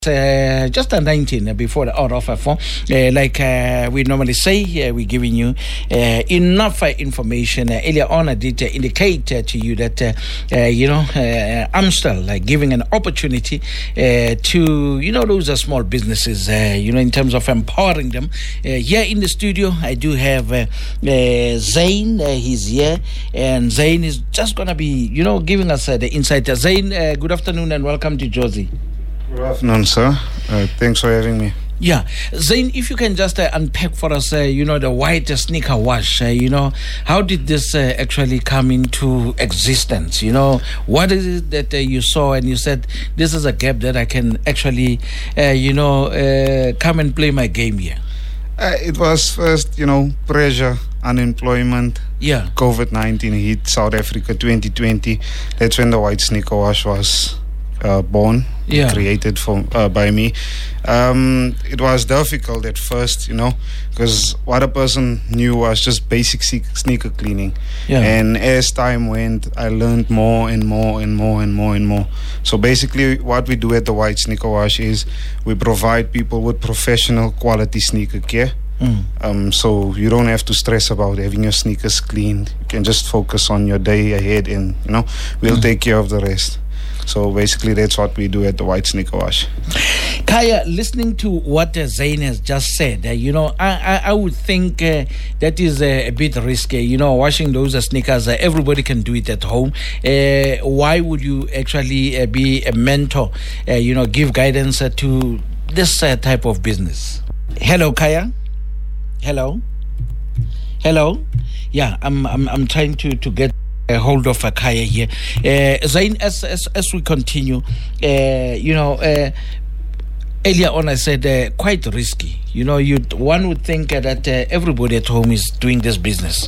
Just a 19 before the hour of 4. Like we normally say, we're giving you enough information. Earlier on, I did indicate to you that, I'm still giving an opportunity to, those are small businesses, in terms of empowering them. Here in the studio, I do have Zain. He's here, and Zain is just going to be, giving us the insight. Zain, good afternoon and welcome to Jozi. Good afternoon, sir. Thanks for having me. Yeah. Zain, if you can just unpack for us, the white sneaker wash, how did this actually come into existence? What is it that you saw and you said, this is a gap that I can actually, come and play my game here? It was first, pressure, unemployment. Yeah. COVID-19 hit South Africa 2020. That's when the white sneaker wash was born, created by me. It was difficult at first, because what a person knew was just basic sneaker cleaning. Yeah. And as time went, I learned more and more and more and more and more. So basically what we do at the White Sneaker Wash is we provide people with professional quality sneaker care. So you don't have to stress about having your sneakers cleaned. You can just focus on your day ahead and, we'll take care of the rest. So basically, that's what we do at the White Sneaker Wash. Kaya, listening to what Zain has just said, I would think that is a bit risky. Washing those sneakers, everybody can do it at home. Why would you actually be a mentor, give guidance to this type of business? Hello, Kaya? Hello? Yeah, I'm trying to get hold of Kaya here. Zain, as we continue, earlier on I said quite risky. One would think that everybody at home is doing this business.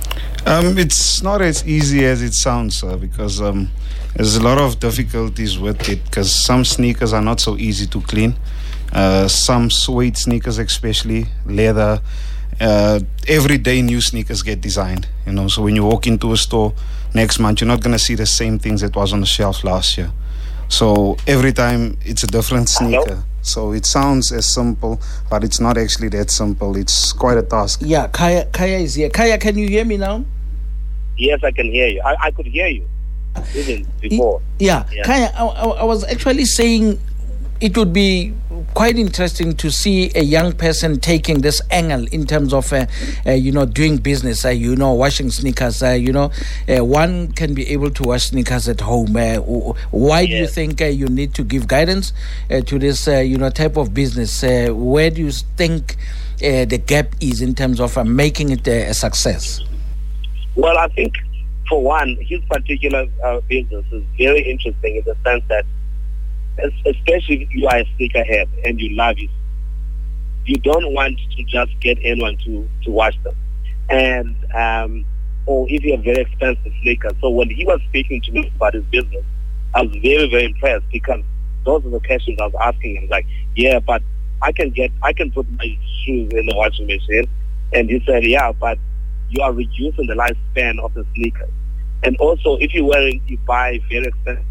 It's not as easy as it sounds, sir, because there's a lot of difficulties with it, because some sneakers are not so easy to clean. Some suede sneakers, especially leather, everyday new sneakers get designed, so when you walk into a store next month, you're not going to see the same things that was on the shelf last year. So every time it's a different sneaker. Hello? So it sounds as simple, but it's not actually that simple. It's quite a task. Yeah, Kaya is here. Kaya, can you hear me now? Yes, I can hear you. I could hear you even before. Yeah. Kaya, I was actually saying it would be quite interesting to see a young person taking this angle in terms of, doing business, washing sneakers. One can be able to wash sneakers at home. Why do you think you need to give guidance to this, type of business? Where do you think the gap is in terms of making it a success? Well, I think, for one, his particular business is very interesting in the sense that, especially if you are a sneakerhead and you love it, you don't want to just get anyone to wash them. And or if you have very expensive sneakers. So when he was speaking to me about his business, I was very, very impressed, because those are the questions I was asking him. Like, yeah, but I can put my shoes in the washing machine. And he said, yeah, but you are reducing the lifespan of the sneakers. And also, if you buy very expensive,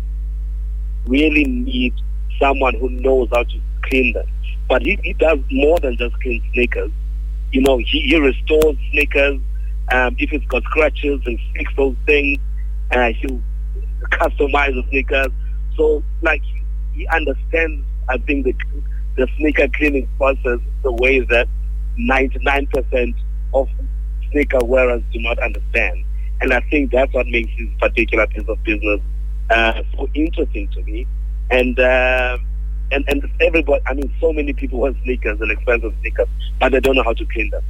really need someone who knows how to clean them. But he does more than just clean sneakers. He restores sneakers. If it's got scratches, and fix those things. He'll customize the sneakers. So, he understands, I think, the sneaker cleaning process the way that 99% of sneaker wearers do not understand. And I think that's what makes his particular piece of business so interesting to me, and everybody. I mean, so many people want sneakers and expensive sneakers, but they don't know how to clean them.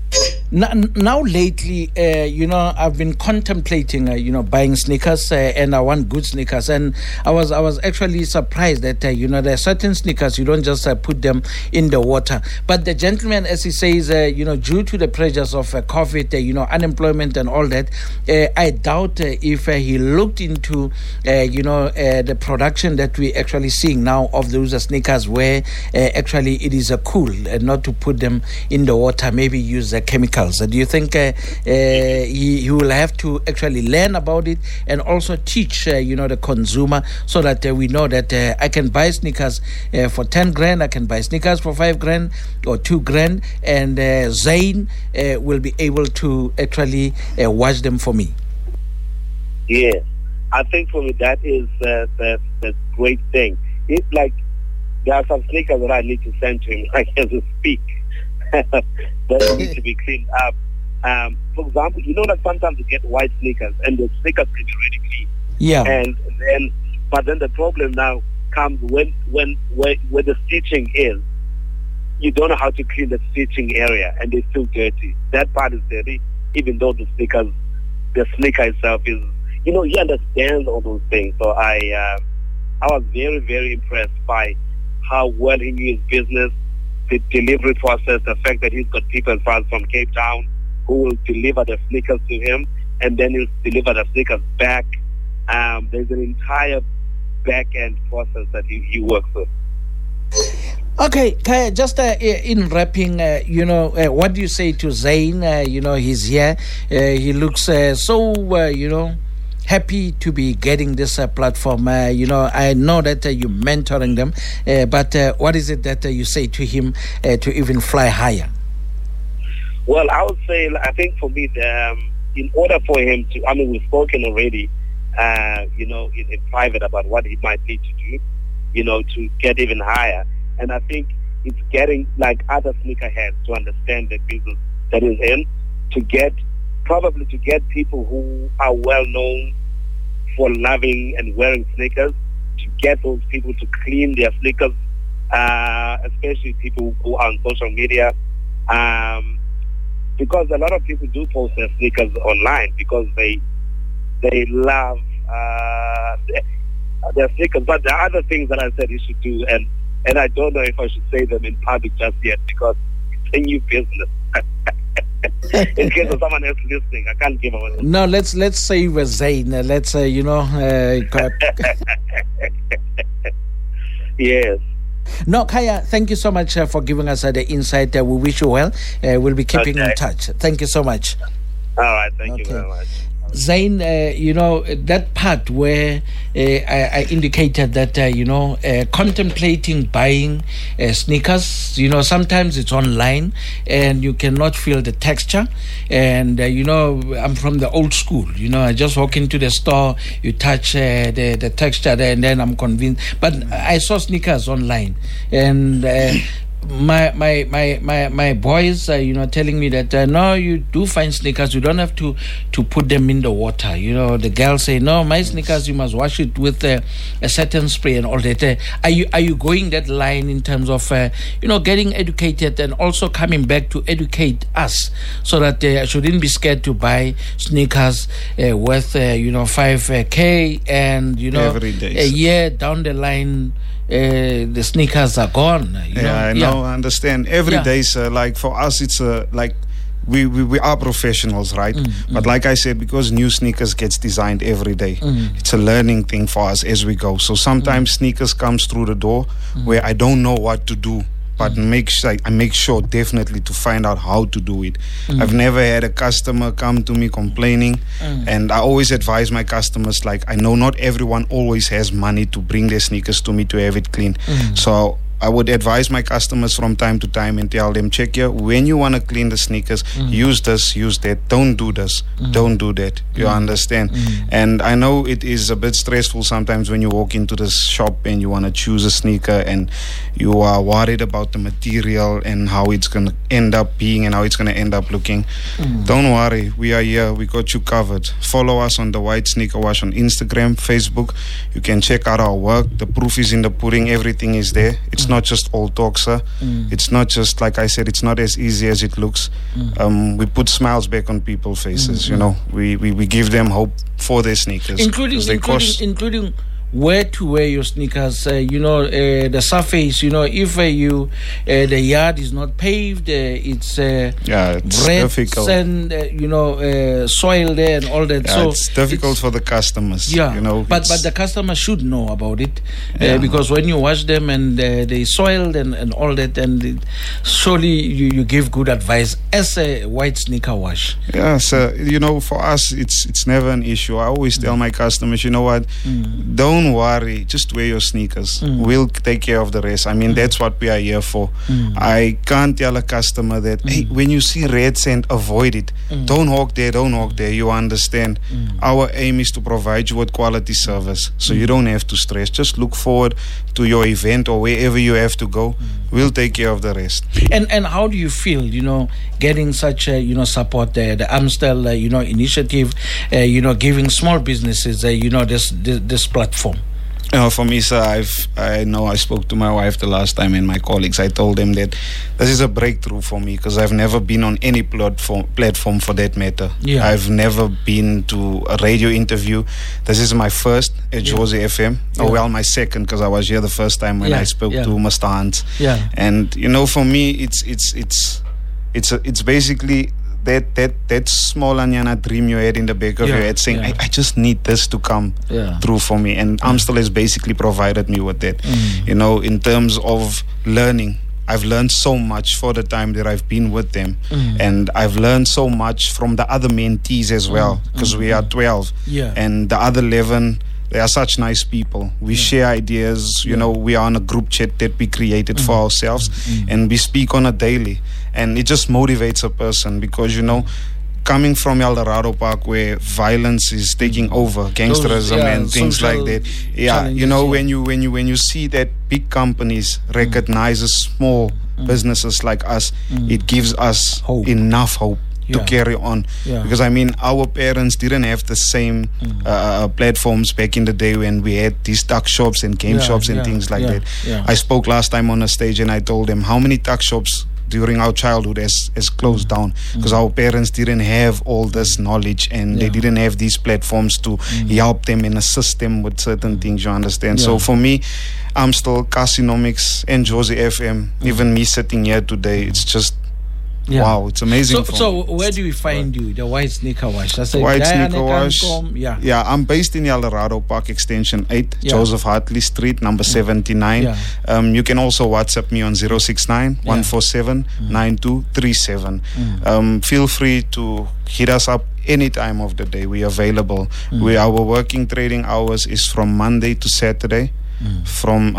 Now lately, I've been contemplating, buying sneakers, and I want good sneakers. And I was actually surprised that, there are certain sneakers, you don't just put them in the water. But the gentleman, as he says, due to the pressures of COVID, unemployment and all that, I doubt if he looked into, the production that we're actually seeing now of those sneakers, where actually it is cool not to put them in the water, maybe use chemical chemicals? Do you think he will have to actually learn about it and also teach, the consumer, so that we know that I can buy sneakers for 10 grand, I can buy sneakers for 5 grand or 2 grand, and Zain will be able to actually watch them for me? Yes, I think for me that is the great thing. It's like there are some sneakers that I need to send to him, like as we speak, that need to be cleaned up. For example, that sometimes you get white sneakers and the sneakers can be really clean. Yeah. But then the problem now comes when the stitching is. You don't know how to clean the stitching area, and it's still dirty. That part is dirty, even though the sneaker itself is. He understands all those things. So I was very, very impressed by how well he knew his business, the delivery process, the fact that he's got people from Cape Town who will deliver the sneakers to him, and then he'll deliver the sneakers back. There's an entire back-end process that he works with. Okay, Khaya, just in wrapping, what do you say to Zain? He's here. He looks so, happy to be getting this platform. I know that you're mentoring them, but what is it that you say to him to even fly higher? Well, I would say, I think for me, in order for him to, we've spoken already, in private about what he might need to do, to get even higher. And I think it's getting like other sneakerheads to understand the business that is in, to get people who are well known for loving and wearing sneakers, to get those people to clean their sneakers, especially people who are on social media, because a lot of people do post their sneakers online because they love their sneakers. But there are other things that I said he should do, and I don't know if I should say them in public just yet because it's a new business. In case of someone else listening, I can't give away. No, let's say with Zain. Let's yes. No, Khaya, thank you so much for giving us the insight. We wish you well. We'll be keeping in touch. Thank you so much. All right, thank you very much. Zain, that part where I indicated that, contemplating buying sneakers, sometimes it's online and you cannot feel the texture. And, I'm from the old school. I just walk into the store, you touch the texture there, and then I'm convinced. But I saw sneakers online, and my boys telling me that no, you do find sneakers, you don't have to put them in the water. The girls say, no, my sneakers you must wash it with a certain spray and all that. Are you going that line in terms of getting educated and also coming back to educate us, so that I shouldn't be scared to buy sneakers worth 5K and every day, a year down the line the sneakers are gone. I understand. Every day, sir, like for us, it's like we are professionals, right? But like I said, because new sneakers gets designed every day, it's a learning thing for us as we go. So sometimes sneakers comes through the door where I don't know what to do, but I make sure definitely to find out how to do it. I've never had a customer come to me complaining, and I always advise my customers, like, I know not everyone always has money to bring their sneakers to me to have it clean. So I would advise my customers from time to time and tell them, check here, when you want to clean the sneakers, use this, use that. Don't do this, don't do that. You understand? And I know it is a bit stressful sometimes when you walk into the shop and you want to choose a sneaker and you are worried about the material and how it's going to end up being and how it's going to end up looking. Don't worry, we are here, we got you covered. Follow us on The White Sneaker Wash on Instagram, Facebook. You can check out our work. The proof is in the pudding, everything is there. It's not just all talk, sir. It's not just, like I said, it's not as easy as it looks. We put smiles back on people's faces. We give them hope for their sneakers, including where to wear your sneakers. The surface. If the yard is not paved, it's it's red, difficult. sand, soil there and all that. Yeah, so it's difficult for the customers. Yeah, but the customer should know about it because when you wash them and they soiled and all that, and surely you give good advice as a white sneaker wash. Yeah, so for us it's never an issue. I always tell my customers, you know what, don't worry, just wear your sneakers. We'll take care of the rest. I mean, that's what we are here for. I can't tell a customer that, hey, when you see red sand, avoid it. Don't walk there. You understand? Our aim is to provide you with quality service, so you don't have to stress. Just look forward to your event or wherever you have to go. We'll take care of the rest. And how do you feel, getting such support there, the Amstel initiative, giving small businesses this platform? For me, sir, I spoke to my wife the last time and my colleagues. I told them that this is a breakthrough for me because I've never been on any platform for that matter. Yeah. I've never been to a radio interview. This is my first at Jozi FM. Yeah. Oh, well, my second because I was here the first time when I spoke to Mr. Hans. Yeah. And for me, it's basically that small Anyana dream you had in the back of your head saying, I just need this to come through for me. And Amstel has basically provided me with that. In terms of learning, I've learned so much for the time that I've been with them. And I've learned so much from the other mentees as well, because we are 12. And the other 11, they are such nice people. We share ideas. We are on a group chat that we created for ourselves, and we speak on a daily. And it just motivates a person because, coming from El Dorado Park where violence is taking over, gangsterism and things like that. When you see that big companies recognize small businesses like us, it gives us enough hope to carry on. Because our parents didn't have the same platforms back in the day when we had these tuck shops and game shops and things like that. I spoke last time on a stage and I told them how many tuck shops during our childhood has closed down because our parents didn't have all this knowledge and they didn't have these platforms to help them and assist them with certain things, you understand? So for me, Amstel, Casinomics and Jozi FM, even me sitting here today, it's just wow, it's amazing. So where do we find you, the White Sneaker Wash? White Sneaker Wash. Yeah, I'm based in El Dorado Park, Extension 8, Joseph Hartley Street, number 79. You can also WhatsApp me on 069-147-9237. Feel free to hit us up any time of the day. We're available. Our working trading hours is from Monday to Saturday, from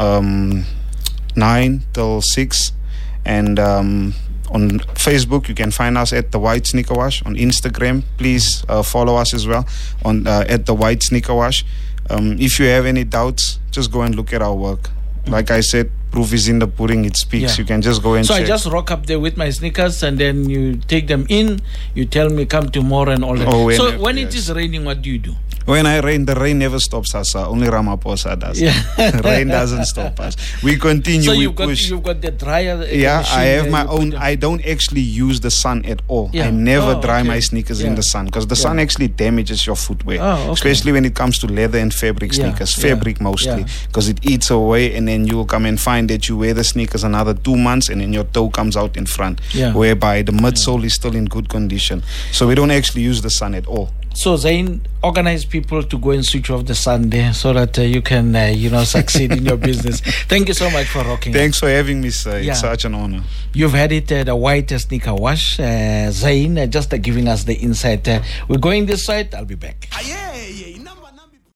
9 till 6. And on Facebook, you can find us at The White Sneaker Wash. On Instagram, please follow us as well on at The White Sneaker Wash. If you have any doubts, just go and look at our work. Like I said, proof is in the pudding, it speaks. You can just go and check. So I just rock up there with my sneakers and then you take them in, you tell me come tomorrow and all that. When it is raining, what do you do? When I rain, the rain never stops us. Only Ramaphosa does. Rain doesn't stop us. We continue. So you've got the dryer. I have my own. I don't actually use the sun at all. I never dry my sneakers in the sun because the sun actually damages your footwear, especially when it comes to leather and fabric sneakers. Fabric mostly, because it eats away, and then you will come and find that you wear the sneakers another 2 months, and then your toe comes out in front, whereby the midsole is still in good condition. So we don't actually use the sun at all. So Zain, organize people to go and switch off the sun there so that you can, succeed in your business. Thank you so much for rocking. Thanks for having me, sir. It's such an honor. You've had it, the White Sneaker Wash. Zain, just giving us the insight. We're going this side. I'll be back.